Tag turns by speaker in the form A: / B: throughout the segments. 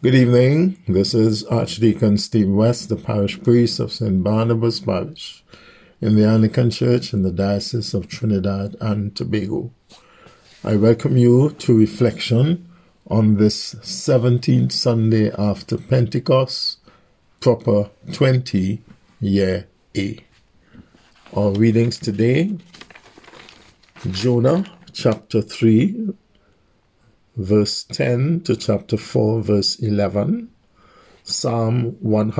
A: Good evening. This is Archdeacon Steve West, the parish priest of St. Barnabas Parish in the Anglican Church in the Diocese of Trinidad and Tobago. I welcome you to reflection on this 17th Sunday after Pentecost, proper 20 year A. Our readings today, Jonah chapter 3, verse 10 to chapter 4, verse 11, Psalm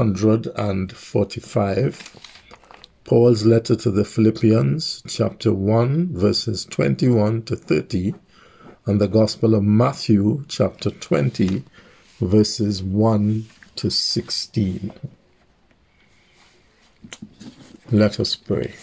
A: 145, Paul's letter to the Philippians, chapter 1, verses 21 to 30, and the Gospel of Matthew, chapter 20, verses 1 to 16. Let us pray.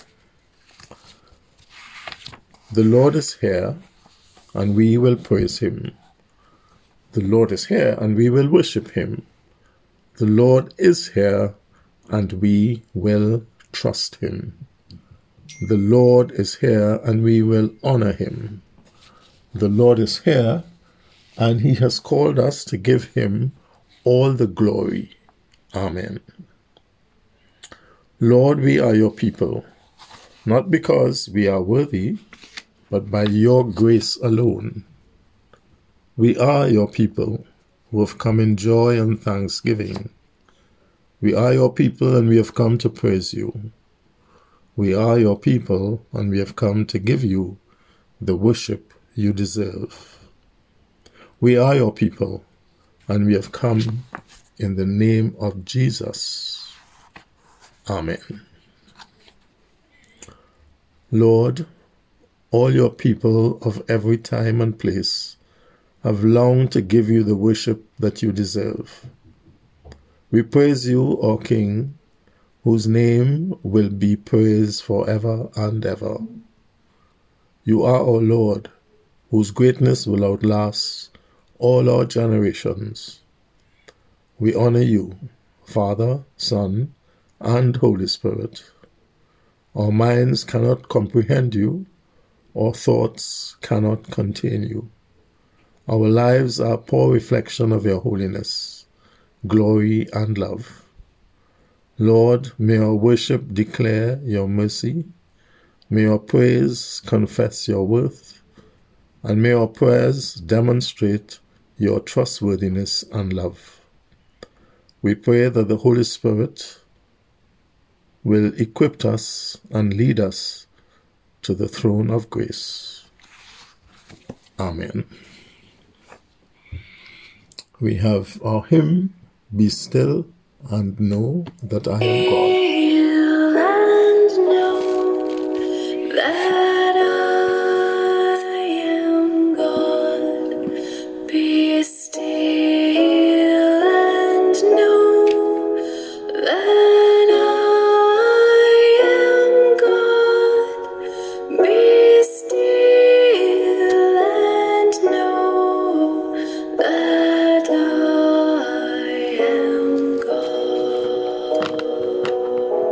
A: The Lord is here, and we will praise him. The Lord is here, and we will worship him. The Lord is here, and we will trust him. The Lord is here, and we will honor him. The Lord is here, and he has called us to give him all the glory. Amen. Lord, we are your people, not because we are worthy, but by your grace alone. We are your people who have come in joy and thanksgiving. We are your people, and we have come to praise you. We are your people, and we have come to give you the worship you deserve. We are your people, and we have come in the name of Jesus. Amen. Lord, all your people of every time and place have longed to give you the worship that you deserve. We praise you, our King, whose name will be praised forever and ever. You are our Lord, whose greatness will outlast all our generations. We honor you, Father, Son, and Holy Spirit. Our minds cannot comprehend you, our thoughts cannot contain you. Our lives are a poor reflection of your holiness, glory, and love. Lord, may our worship declare your mercy, may our praise confess your worth, and may our prayers demonstrate your trustworthiness and love. We pray that the Holy Spirit will equip us and lead us to the throne of grace. Amen. We have our hymn, Be Still and Know That I Am God.
B: Still and know that I am God. Be still and know that I am God. Be still and know that I am God.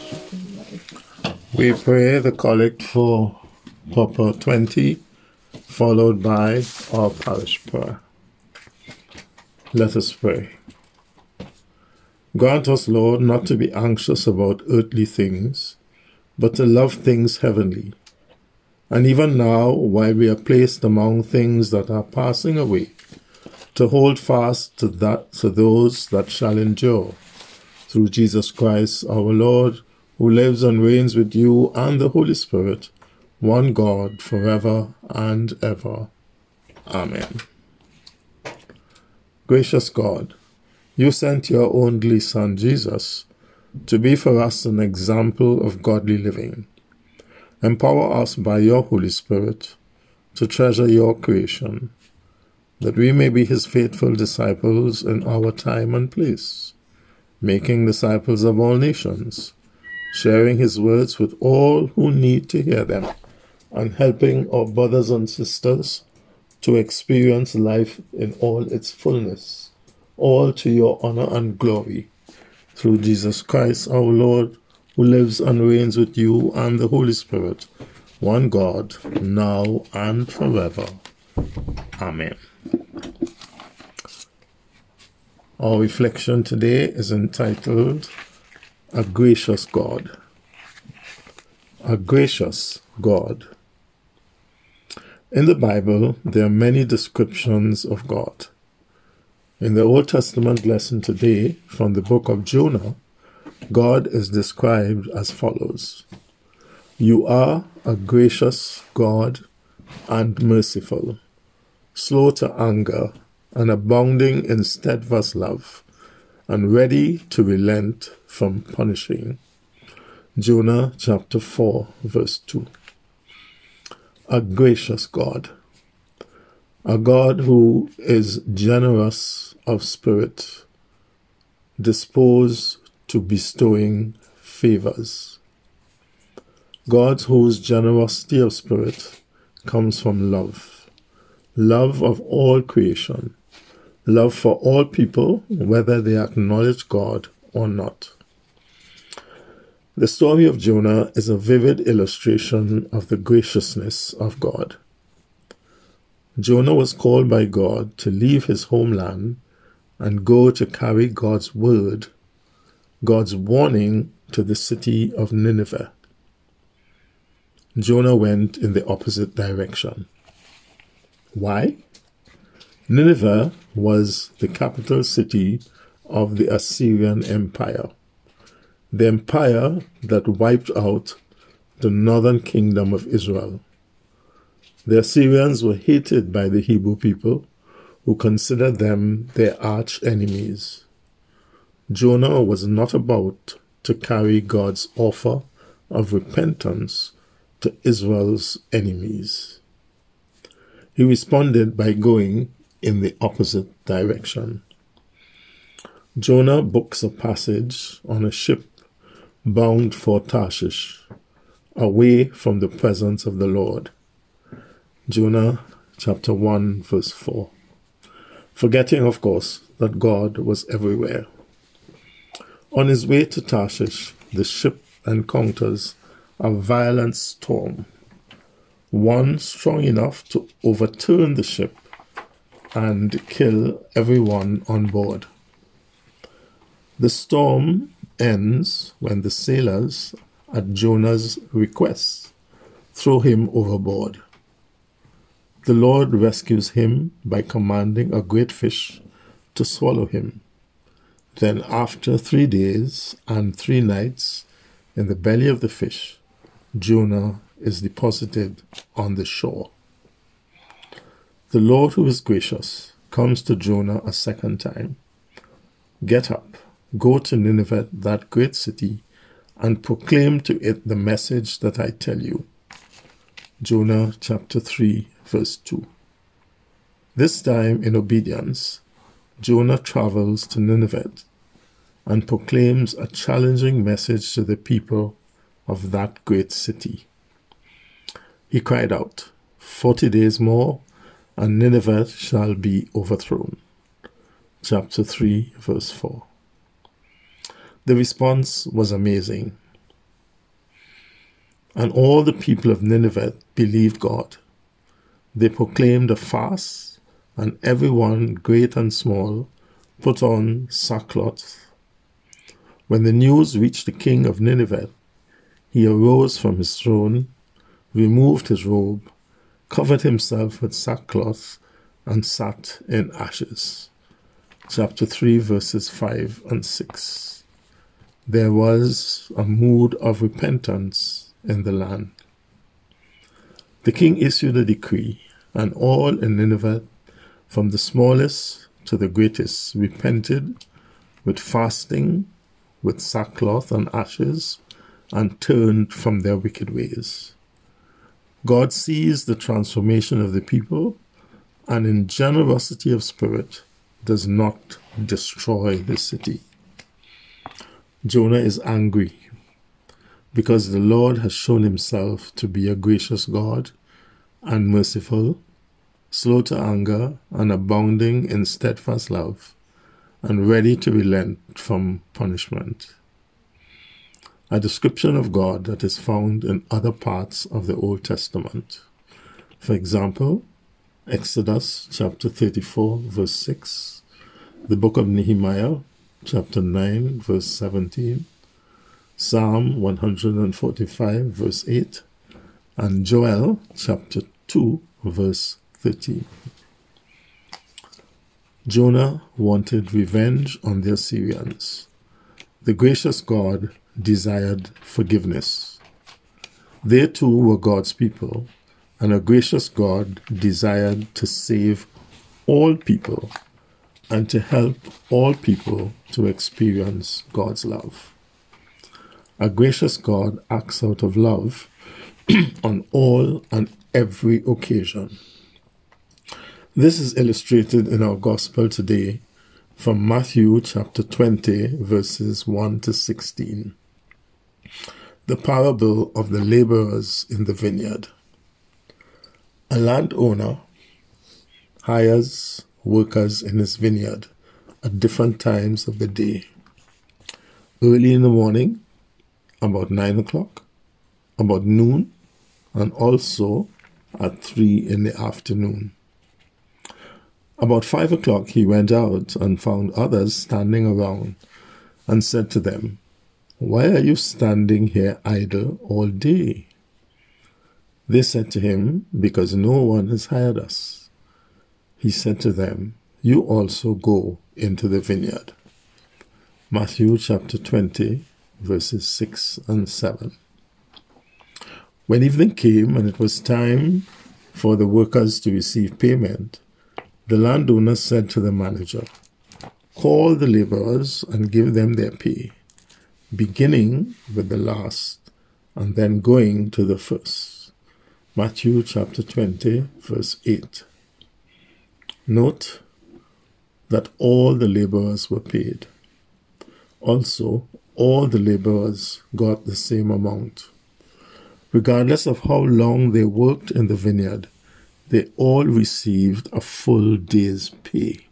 A: We pray the collect for Papa 20, followed by our parish prayer. Let us pray. Grant us, Lord, not to be anxious about earthly things, but to love things heavenly. And even now, while we are placed among things that are passing away, to hold fast to those that shall endure, through Jesus Christ our Lord, who lives and reigns with you and the Holy Spirit, one God, forever and ever. Amen. Gracious God, you sent your only Son, Jesus, to be for us an example of godly living. Empower us by your Holy Spirit to treasure your creation, that we may be his faithful disciples in our time and place, making disciples of all nations, sharing his words with all who need to hear them, and helping our brothers and sisters to experience life in all its fullness, all to your honor and glory, through Jesus Christ our Lord, who lives and reigns with you and the Holy Spirit, one God, now and forever. Amen. Our reflection today is entitled, A Gracious God. A Gracious God. In the Bible, there are many descriptions of God. In the Old Testament lesson today, from the book of Jonah, God is described as follows. You are a gracious God and merciful, slow to anger and abounding in steadfast love, and ready to relent from punishing. Jonah chapter 4, verse 2. A gracious God. A God who is generous of spirit, disposed to bestowing favors. God whose generosity of spirit comes from love. Love of all creation. Love for all people, whether they acknowledge God or not. The story of Jonah is a vivid illustration of the graciousness of God. Jonah was called by God to leave his homeland and go to carry God's word, God's warning to the city of Nineveh. Jonah went in the opposite direction. Why? Nineveh was the capital city of the Assyrian Empire, the empire that wiped out the northern kingdom of Israel. The Assyrians were hated by the Hebrew people, who considered them their arch enemies. Jonah was not about to carry God's offer of repentance to Israel's enemies. He responded by going in the opposite direction. Jonah books a passage on a ship bound for Tarshish, away from the presence of the Lord. Jonah chapter 1, verse 4. Forgetting, of course, that God was everywhere. On his way to Tarshish, the ship encounters a violent storm, one strong enough to overturn the ship and kill everyone on board. The storm ends when the sailors, at Jonah's request, throw him overboard. The Lord rescues him by commanding a great fish to swallow him. Then after 3 days and 3 nights in the belly of the fish, Jonah is deposited on the shore. The Lord, who is gracious, comes to Jonah a second time. Get up, go to Nineveh, that great city, and proclaim to it the message that I tell you. Jonah chapter 3, verse 2. This time, in obedience, Jonah travels to Nineveh and proclaims a challenging message to the people of that great city. He cried out, 40 days more, and Nineveh shall be overthrown. Chapter 3, verse 4. The response was amazing. And all the people of Nineveh believed God. They proclaimed a fast, and everyone, great and small, put on sackcloth. When the news reached the king of Nineveh, he arose from his throne, removed his robe, covered himself with sackcloth, and sat in ashes. Chapter 3, verses 5 and 6. There was a mood of repentance in the land. The king issued a decree, and all in Nineveh, from the smallest to the greatest, repented with fasting, with sackcloth and ashes, and turned from their wicked ways. God sees the transformation of the people, and in generosity of spirit does not destroy the city. Jonah is angry because the Lord has shown himself to be a gracious God and merciful, slow to anger and abounding in steadfast love, and ready to relent from punishment. A description of God that is found in other parts of the Old Testament. For example, Exodus chapter 34 verse 6, the book of Nehemiah chapter 9 verse 17, Psalm 145 verse 8, and Joel chapter 2 verse 13. Jonah wanted revenge on the Assyrians. The gracious God desired forgiveness. They too were God's people, and a gracious God desired to save all people and to help all people to experience God's love. A gracious God acts out of love on all and every occasion. This is illustrated in our gospel today from Matthew chapter 20, verses 1 to 16. The parable of the laborers in the vineyard. A landowner hires workers in his vineyard at different times of the day. Early in the morning, about 9 o'clock, about noon, and also at 3 in the afternoon. About 5 o'clock he went out and found others standing around and said to them, "Why are you standing here idle all day?" They said to him, "Because no one has hired us." He said to them, "You also go into the vineyard." Matthew chapter 20, verses 6 and 7. When evening came and it was time for the workers to receive payment, the landowner said to the manager, "Call the laborers and give them their pay, beginning with the last and then going to the first." Matthew chapter 20, verse 8. Note that all the laborers were paid. Also, all the laborers got the same amount. Regardless of how long they worked in the vineyard, they all received a full day's pay.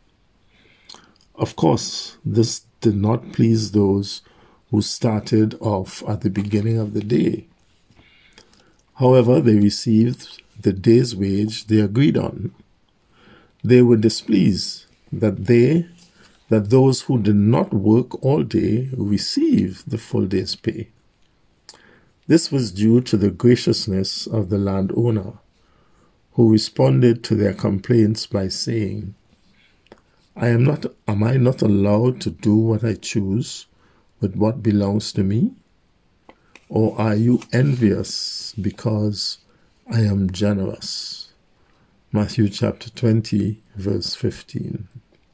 A: Of course, this did not please those who started off at the beginning of the day. However, they received the day's wage they agreed on. They were displeased that those who did not work all day received the full day's pay. This was due to the graciousness of the landowner, who responded to their complaints by saying, Am I not allowed to do what I choose with what belongs to me? Or are you envious because I am generous? Matthew chapter 20, verse 15.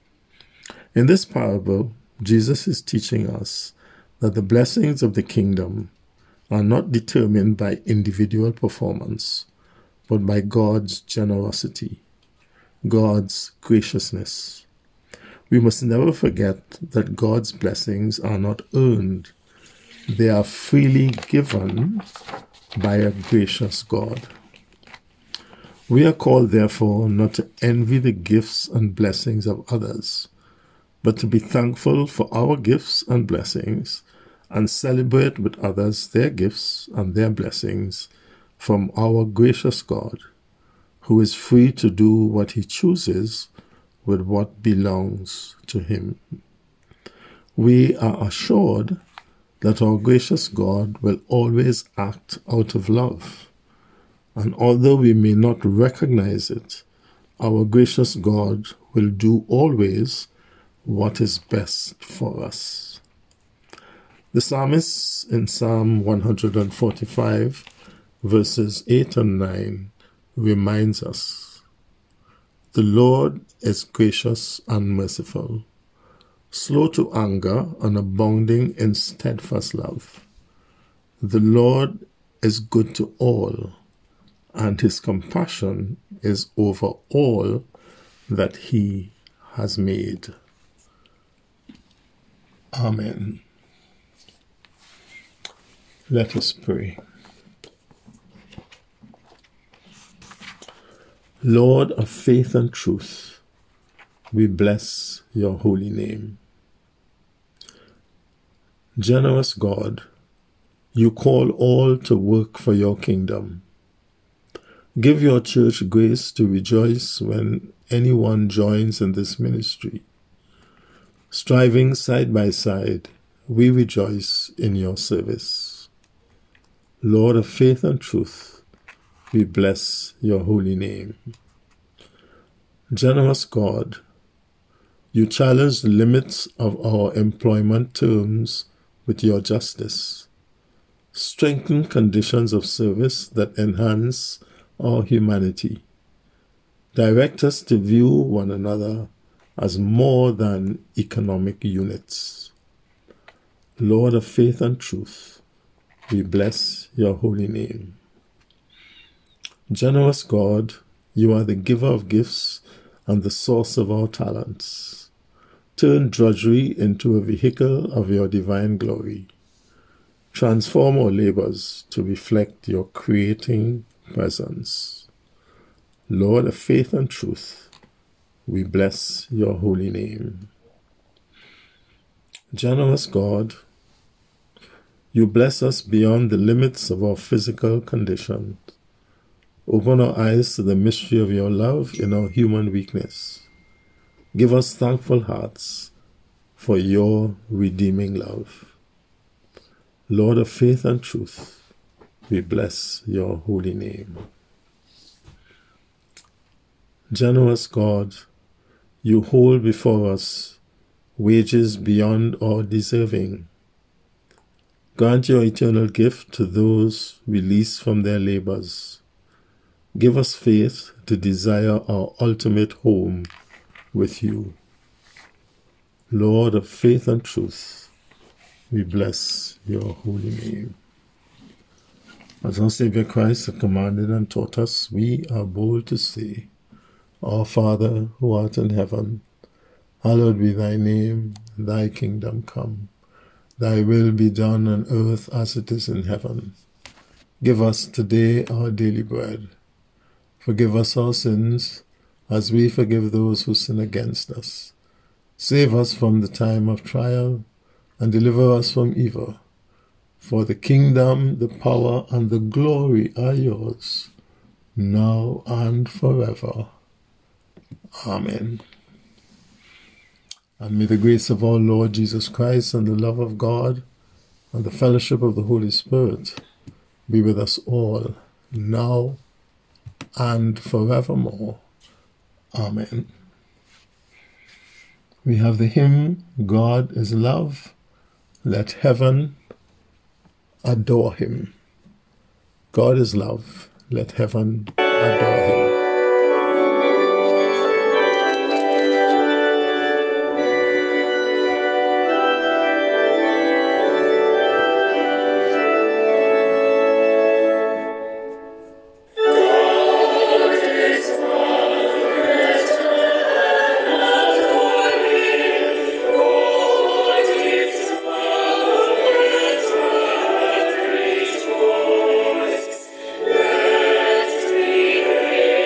A: In this parable, Jesus is teaching us that the blessings of the kingdom are not determined by individual performance, but by God's generosity, God's graciousness. We must never forget that God's blessings are not earned. They are freely given by a gracious God. We are called, therefore, not to envy the gifts and blessings of others, but to be thankful for our gifts and blessings and celebrate with others their gifts and their blessings from our gracious God, who is free to do what he chooses with what belongs to him. We are assured that our gracious God will always act out of love. And although we may not recognize it, our gracious God will do always what is best for us. The psalmist in Psalm 145, verses 8 and 9, reminds us, "The Lord is gracious and merciful, slow to anger and abounding in steadfast love. The Lord is good to all, and his compassion is over all that he has made." Amen. Let us pray. Lord of faith and truth, we bless your holy name. Generous God, you call all to work for your kingdom. Give your church grace to rejoice when anyone joins in this ministry. Striving side by side, we rejoice in your service. Lord of faith and truth, we bless your holy name. Generous God, you challenge the limits of our employment terms with your justice. Strengthen conditions of service that enhance our humanity. Direct us to view one another as more than economic units. Lord of faith and truth, we bless your holy name. Generous God, you are the giver of gifts and the source of our talents. Turn drudgery into a vehicle of your divine glory. Transform our labors to reflect your creating presence. Lord of faith and truth, we bless your holy name. Generous God, you bless us beyond the limits of our physical condition. Open our eyes to the mystery of your love in our human weakness. Give us thankful hearts for your redeeming love. Lord of faith and truth, we bless your holy name. Generous God, you hold before us wages beyond our deserving. Grant your eternal gift to those released from their labors. Give us faith to desire our ultimate home with you. Lord of faith and truth, we bless your holy name. As our Savior Christ has commanded and taught us, we are bold to say, Our Father, who art in heaven, hallowed be thy name, thy kingdom come. Thy will be done on earth as it is in heaven. Give us today our daily bread. Forgive us our sins, as we forgive those who sin against us. Save us from the time of trial, and deliver us from evil. For the kingdom, the power, and the glory are yours, now and forever. Amen. And may the grace of our Lord Jesus Christ, and the love of God, and the fellowship of the Holy Spirit be with us all, now and forevermore. Amen. We have the hymn, God is Love. Let heaven adore him. God is love. Let heaven adore him.
B: Let me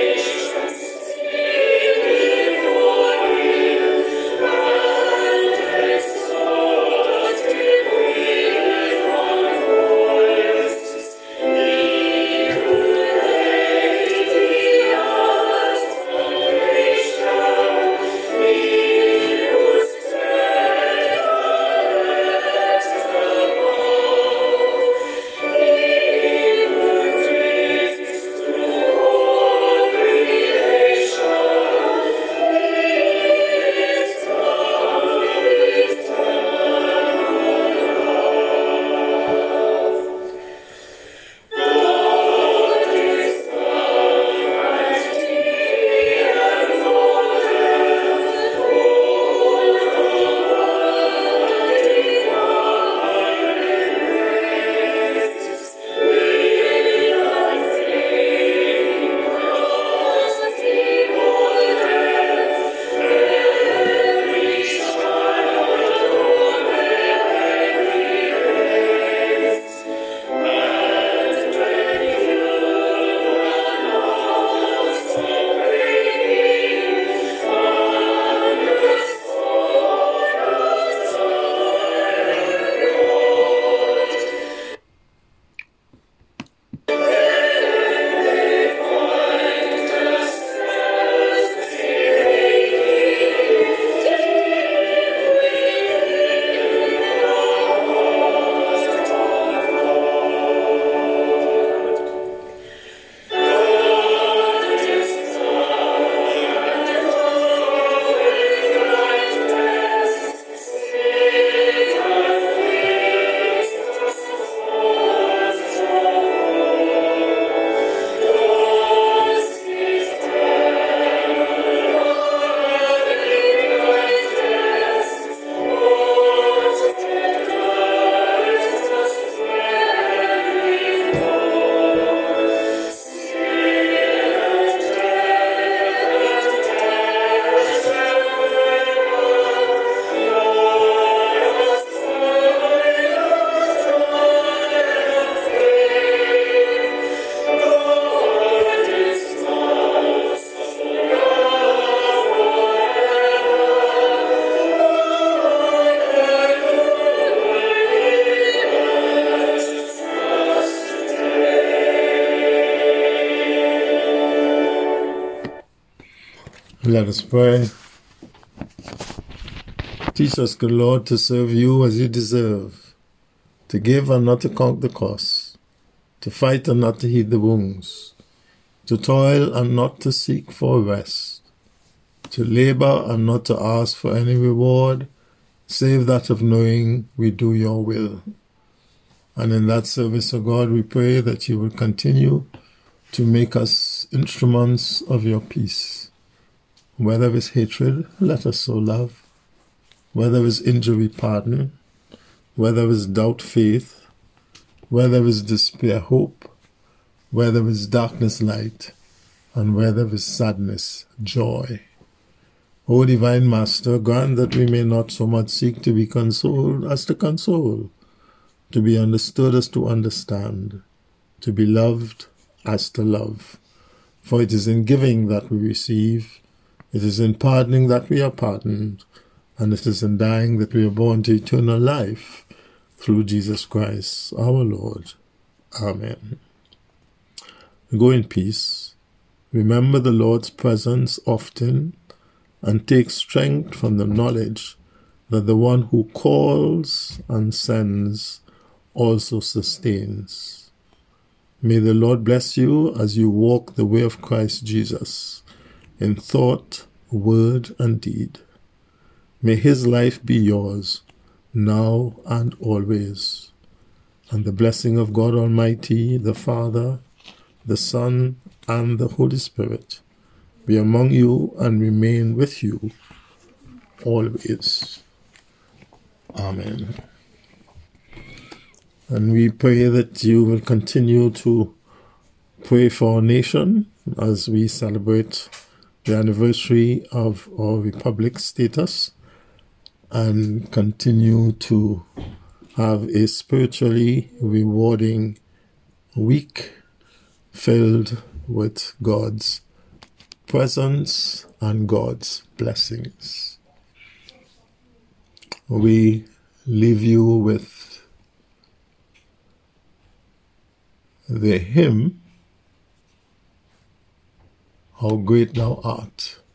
A: Let us pray. Teach us, good Lord, to serve you as you deserve, to give and not to count the cost, to fight and not to heed the wounds, to toil and not to seek for rest, to labor and not to ask for any reward, save that of knowing we do your will. And in that service, O God, we pray that you will continue to make us instruments of your peace. Whether it's hatred, let us sow love. Whether it's injury, pardon. Whether it's doubt, faith. Whether it's despair, hope. Whether it's darkness, light. And whether it's sadness, joy. O Divine Master, grant that we may not so much seek to be consoled as to console, to be understood as to understand, to be loved as to love. For it is in giving that we receive, it is in pardoning that we are pardoned, and it is in dying that we are born to eternal life, through Jesus Christ our Lord. Amen. Go in peace. Remember the Lord's presence often, and take strength from the knowledge that the one who calls and sends also sustains. May the Lord bless you as you walk the way of Christ Jesus in thought, word, and deed. May his life be yours now and always. And the blessing of God Almighty, the Father, the Son, and the Holy Spirit be among you and remain with you always. Amen. And we pray that you will continue to pray for our nation as we celebrate the anniversary of our republic status and continue to have a spiritually rewarding week filled with God's presence and God's blessings. We leave you with the hymn, How Great Thou Art.